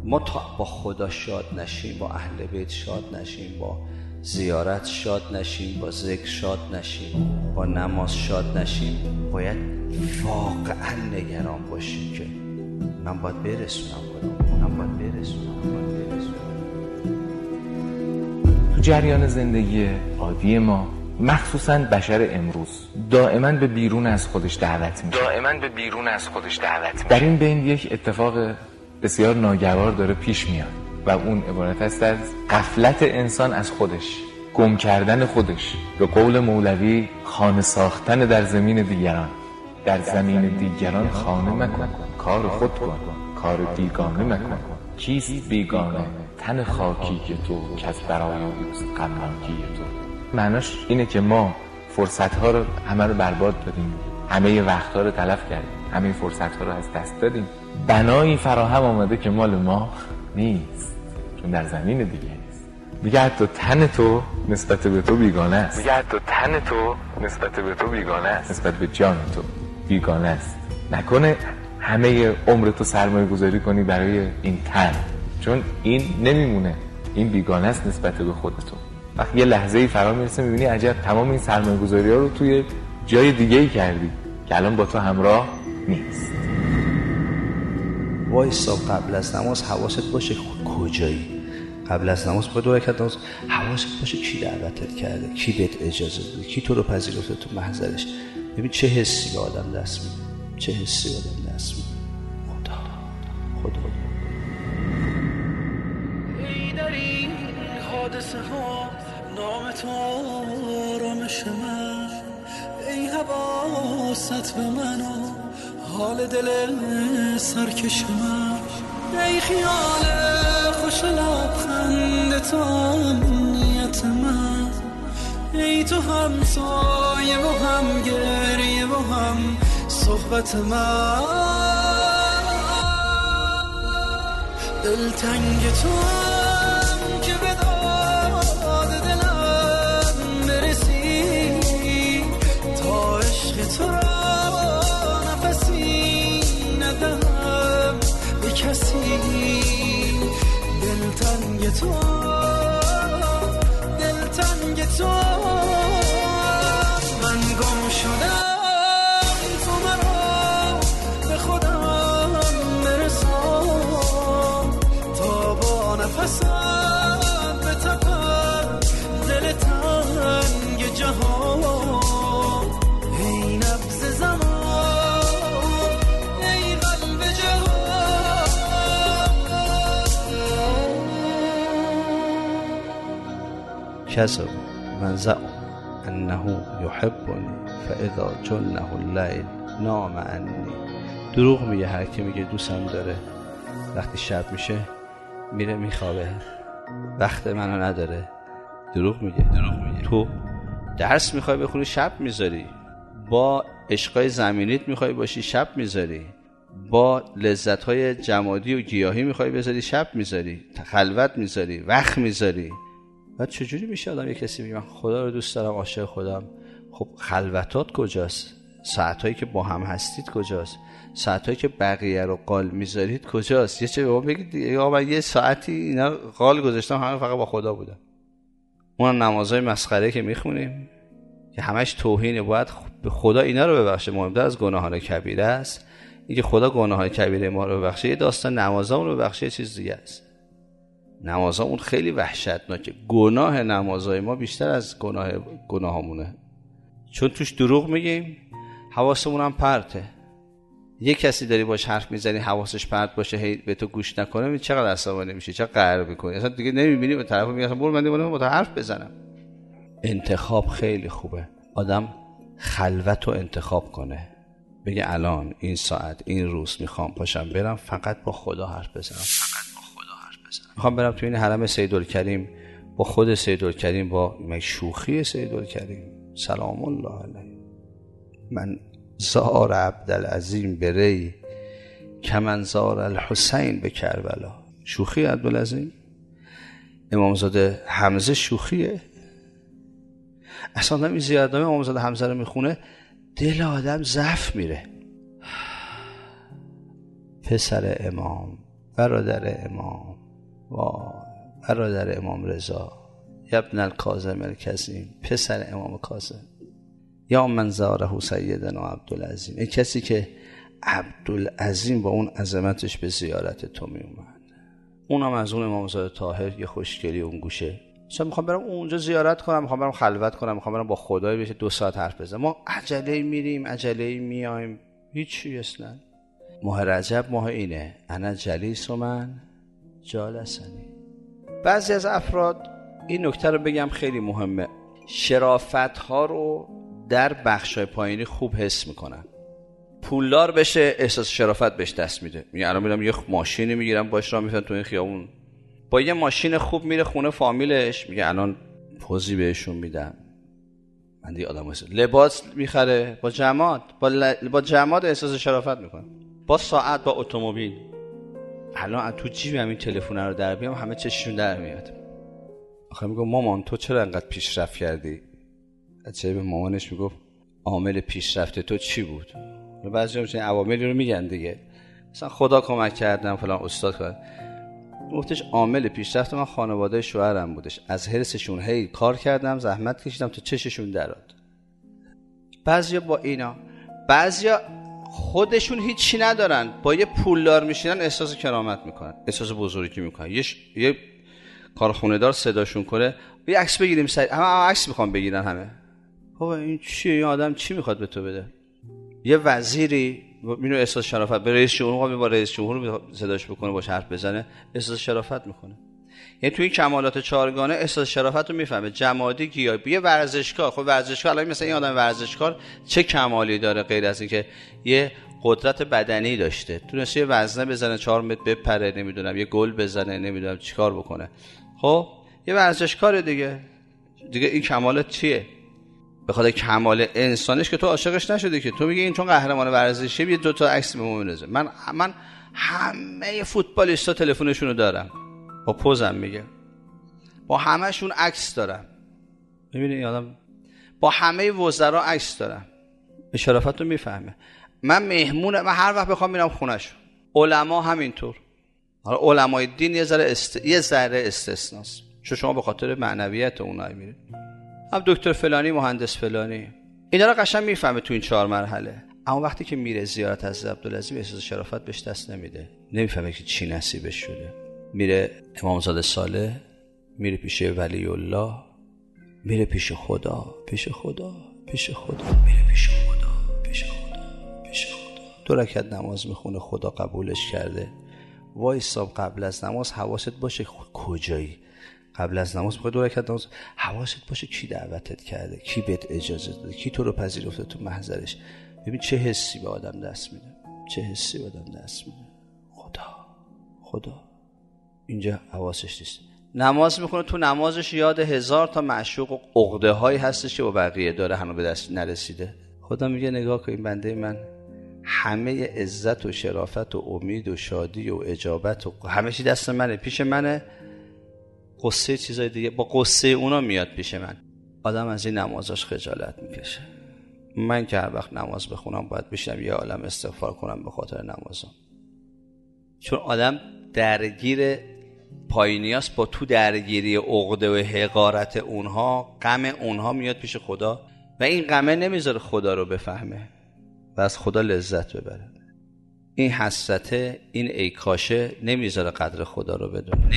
ما تا با خدا شاد نشیم، با اهل بیت شاد نشیم، با زیارت شاد نشیم، با ذکر شاد نشیم، با نماز شاد نشیم، باید واقعا نگران باشیم که من باید برسونم خودم، من باید برسونم. تو جریان زندگی عادی ما، مخصوصاً بشر امروز، دائما به بیرون از خودش دعوت میشه. در این بین یک اتفاق بسیار ناگوار داره پیش میاد و اون عبارت است از غفلت انسان از خودش، گم کردن خودش. به قول مولوی، خانه ساختن در زمین دیگران. در زمین دیگران خانه مکن، کار خود کن، کار بیگانه مکن. کیست بیگانه؟ تن خاکی که تو، که از برای اوست غمناکی تو. معناش اینه که ما فرصت‌ها رو همه رو برباد دادیم، همه وقت‌ها رو تلف کردیم، همه فرصت‌ها رو از دست دادیم. بنایی فراهم آمده که مال ما نیست، چون در زمین دیگه نیست. میگه حتی تن تو نسبت به تو بیگانه است. نسبت به جان تو بیگانه است. نکنه همه عمر تو سرمایه گذاری کنی برای این تن، چون این نمیمونه، این بیگانه است نسبت به خودتو. وقتی یه لحظه‌ای فرا میرسه میبینی عجب تمام این سرمایه گذاری‌ها رو توی جای دیگه‌ای کردی که الان با تو همراه نیست. وایسا قبل از نماز حواست باشه کجایی. قبل از نماز با 2 رکعت نماز حواست باشه کی دعوتت کرده، کی بهت اجازه داده، کی تو رو پذیرفته تو محضرش. ببین چه حسی به آدم دست میده، چه حسی به آدم دست میده. خدا ای در این حادثه ها نام تو آرامش من، ای حواست به من و حال دل سرکش من، ای خیال خوش لبخند تو امنیت من، ای تو هم سایه و هم گریه و هم صحبت من، دلتنگ تو هم که به داد دلم برسی، تا عشق تو را نفسی ندهم به کسی. دلتنگ تو من گم شدم، تو مرا به خودم برسان، تا با نفسم به تپم دل تنگ جهان. ای نبض زمان، ای قلب جهان. کذب من زعم انه یحبنی فاذا جنه اللیل نام عنی. دروغ میگه هر کی میگه دوستم داره، وقتی شب میشه میره میخوابه، وقت منو نداره. دروغ میگه. تو درس میخوای بخونی شب میذاری، با عشقای زمینیت میخوای باشی شب میذاری، با لذتهای جمادی و گیاهی میخوای بذاری شب میذاری، خلوت میذاری، وقت میذاری. بعد چجوری میشه آدم یه کسی میگه من خدا رو دوست دارم، عاشق خودم؟ خب خلوتات کجاست؟ ساعتایی که با هم هستید کجاست؟ ساعتایی که بقیه رو قال میذارید کجاست؟ یه چه به ما بگید یا من یه ساعتی اینا قال گذاشتم همه فقط با خدا بودم. اون نمازهای مسخره که میخونیم که همش توهینه، باید به خدا اینا رو ببخشه. مهمتر از گناهان کبیره است اینکه خدا گناهان کبیره ما رو ببخشه. یه داستان نمازامون رو ببخشه چیز دیگه است. نمازامون خیلی وحشتناکه. گناه نمازهای ما بیشتر از گناهامونه، چون توش دروغ میگیم، حواسمون هم پرته. یه کسی داری باش حرف میزنی حواسش پرت باشه، هی به تو گوش نکنه، می چقدر عصبانی میشه، چقدر قهر میکنی، اصلا دیگه نمیبینی به طرفو، میگه اصلا برو من با تو حرف بزنم. انتخاب خیلی خوبه. آدم خلوت رو انتخاب کنه، بگه الان این ساعت این روز میخوام پاشم برم فقط با خدا حرف بزنم، میخوام برم تو این حرم سیدالکریم با خود سیدالکریم، با شوخی سیدالکریم سلام الله علیه. من زار عبدالعظیم بری کمن زار الحسین به کربلا. شوخی عبدالعظیم. امامزاده حمزه شوخیه. اصلا آدم این زیادنامه امامزاده حمزه رو میخونه دل آدم ضعف میره. پسر امام برادر امام و برادر امام رضا، ابن الکاظم الکظیم، پسر امام کاظم، یا من زاره سیدنا عبدالعظیم، این کسی که عبدالعظیم با اون عظمتش به زیارت تو می اومد. اونم از اون امامزاده طاهر یه خوشگلی اون گوشه. مثلا میخوام برم اونجا زیارت کنم، میخوام برم خلوت کنم، میخوام برم با خدای بشه 2 ساعت حرف بزنم. ما عجله میریم عجله میایم، هیچی اصلا. ماه رجب ماه اینه، انا جلیس و من جالسنی. بعضی از افراد این نکته رو بگم خیلی مهمه، شرافت ها رو در بخشای پایینی خوب حس میکنن. پولدار بشه احساس شرافت بهش دست میده، میگه الان میرم یه ماشینی میگیرم باش راه میفتم تو این خیابون، با یه ماشین خوب میره خونه فامیلش، میگه الان پوزی بهشون میدم. من دیگه آدم هست. لباس میخره با جماد، با جماد احساس شرافت میکنه، با ساعت، با اتومبیل. الان تو جیبم این تلفن رو در بیام همه چششون در میاد. آخه میگم مامان تو چرا انقدر پیشرفت کردی؟ بچه به مامانش میگفت عامل پیشرفت تو چی بود؟ بعضی همچنین عواملی رو میگن دیگه، مثلا خدا کمک کردم فلان استاد کرد. گفتش عامل پیشرفت من خانواده شوهرم بودش، از حرصشون هی کار کردم، زحمت کشیدم تا چششون درآد. بعضیا با اینا، بعضیا خودشون هیچی ندارن، با یه پولدار میشینن احساس کرامت میکنن، احساس بزرگی میکنن. یه کارخونه دار صداشون کنه یه عکس بگیریم سریع، همه عکس میخوام بگیرن همه. بابا این چیه؟ این آدم چی میخواد به تو بده؟ یه وزیری اینو احساس شرافت، به رئیس جمهور با رئیس جمهور صداش بکنه باش حرف بزنه احساس شرافت میکنه. یعنی تو این کمالات 4گانه احساس شرافت رو میفهمه. جمادی گیاه، یه ورزشکار، خب ورزشکار الان مثلا این آدم ورزشکار چه کمالی داره غیر از اینکه یه قدرت بدنی داشته، تونسته یه وزنه بزنه 4 متر بپره، نمیدونم یه گل بزنه، نمیدونم چیکار بکنه. خب یه ورزشکار دیگه این کمالات چیه؟ به خاطر کمال انسانیش که تو عاشقش نشدی که تو میگی این چون قهرمان ورزشی یه 2 تا عکس به ما بنویسه. من همه فوتبالیستا تلفنشون رو دارم، با پوزم میگه، با همه‌شون عکس دارم. میبینی این آدم با همه وزرا عکس دارم، شرافت رو میفهمه. من هر وقت بخوام میرم خونه‌شون. علما همینطور. حالا علمای دین یه ذره استثناست، چون شما به خاطر معنویت اونایی میرید. هم دکتر فلانی، مهندس فلانی، اینا رو قشنگ میفهمه تو این 4 مرحله. اما وقتی که میره زیارت حضرت عبدالعظیم احساس شرافت بهش دست نمیده، نمیفهمه که چی نصیبش شده. میره امامزاده صالح، میره پیش ولی الله، میره پیش خدا، میره پیش خدا. 2 رکعت نماز میخونه، خدا قبولش کرده. وایسا قبل از نماز حواست باشه کجایی. قبل از نماز میخوای 2 رکعت نماز، حواست باشه کی دعوتت کرده، کی بهت اجازه داده، کی تو رو پذیرفته تو محضرش. ببین چه حسی به آدم دست میده، خدا. اینجا حواسش نیست. نماز میخونه، تو نمازش یاد 1000 تا معشوق و عقده هایی هستش که با بقیه داره هنوز به دست نرسیده. خدا میگه نگاه کن این بنده من همه عزت و شرافت و امید و شادی و اجابت و همه چی دست منه، پیش منه. قصه چیزای دیگه با قصه اونا میاد پیش من. آدم از این نمازاش خجالت میکشه. من که هر وقت نماز بخونم باید بشینم یه عالم استغفار کنم به خاطر نمازم، چون آدم درگیر پایینیاست، با تو درگیری عقده و حقارت اونها، غم اونها میاد پیش خدا و این غمه نمیذاره خدا رو بفهمه و از خدا لذت ببره. این حسرته، این ای کاشه نمیذاره قدر خدا رو بدونه.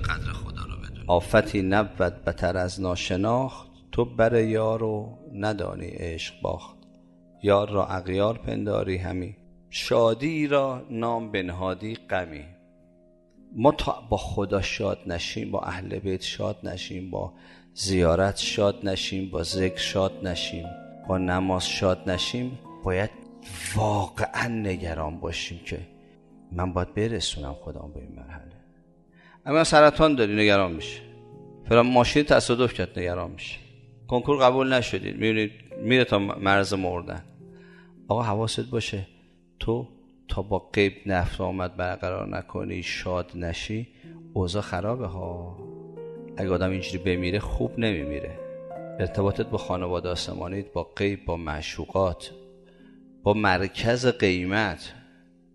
آفتی نبود بتر از ناشناخت، تو بر یارو ندانی عشق باخت. یار را اغیار پنداری همی، شادی را نام بنهادی غمی. ما تا با خدا شاد نشیم، با اهل بیت شاد نشیم، با زیارت شاد نشیم، با ذکر شاد نشیم، با نماز شاد نشیم، باید واقعا نگران باشیم که من باید برسونم خودم به این مرحله. اما سرطان داری نگران میشه، فلان ماشین تصادف کرد نگران میشه، کنکور قبول نشدید میبینید میره تا مرز مردن. آقا حواست باشه تو تا با غیب نفس آمد برقرار نکنی، شاد نشی، اوضاع خرابه ها. اگه آدم اینجوری بمیره خوب نمیمیره. ارتباطت با خانواده آسمانیت، با غیب، با معشوقات، با مرکز قیمت.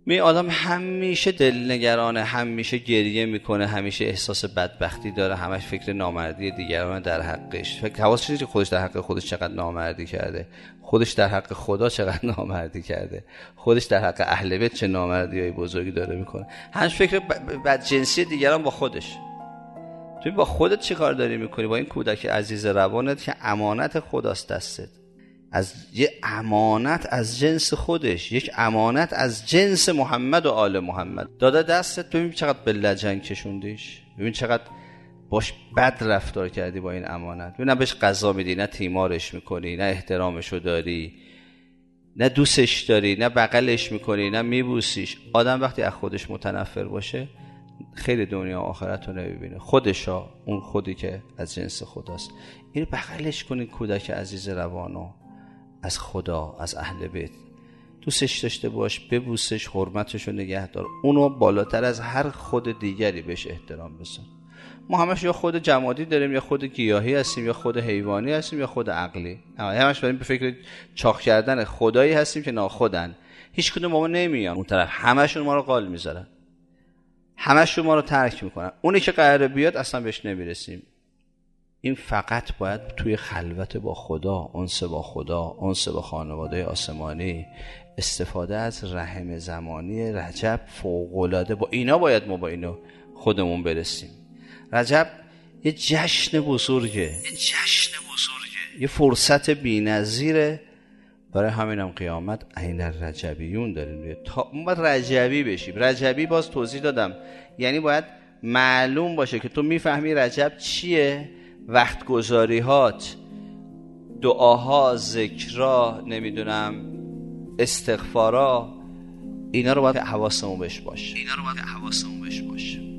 می آدم همیشه دلنگرانه، همیشه گریه میکنه، همیشه احساس بدبختی داره، همش فکر نامردی دیگران در حقش. حواسش نیست که خودش در حق خودش چقدر نامردی کرده، خودش در حق خدا چقدر نامردی کرده، خودش در حق اهل بیت چه نامردیای بزرگی داره میکنه. همش فکر بدجنسی دیگران با خودش. تو با خودت چی کار داری میکنی؟ با این کودک عزیز روانت که امانت خداست دستت، از یه امانت از جنس خودش، یک امانت از جنس محمد و آل محمد داده دستت. ببین چقدر به لجن کشوندیش، ببین چقدر باش بد رفتار کردی با این امانت. ببین نه بهش غذا میدی، نه تیمارش میکنی، نه احترامشو داری، نه دوستش داری، نه بغلش میکنی، نه میبوسیش. آدم وقتی از خودش متنفر باشه خیلی دنیا و آخرت رو نمیبینه. خودشا، اون خودی که از جنس خداست، این بغلش کنی کودک عزیز روانو، از خدا، از اهل بیت دوستش داشته باش، ببوسش، حرمتشو نگه دار، اونو بالاتر از هر خود دیگری بهش احترام بذار. ما همش یا خود جمادی داریم، یا خود گیاهی هستیم، یا خود حیوانی هستیم، یا خود عقلی. همش بریم به فکر چاق کردن خدایی هستیم که ناخودن. هیچ کدوم ما نمیان اون طرف، همشون ما رو قال میذارن، همشون ما رو ترک میکنن. اونی که قراره بیاد اصلا بهش نمیرسیم. این فقط باید توی خلوت با خدا، انس با خدا، انس با خانواده آسمانی، استفاده از رحم زمانی رجب فوق‌العاده. با اینا باید ما با اینو خودمون برسیم. رجب یه جشن بزرگه، یه فرصت بی‌نظیره. برای همینم قیامت عین رجبیون داریم. تا ما رجبی بشیم. رجبی باز توضیح دادم، یعنی باید معلوم باشه که تو میفهمی رجب چیه. وقت گذاریهات، دعاها، ذکرها، نمیدونم استغفارا، اینا رو باید حواسمون بهش باشه.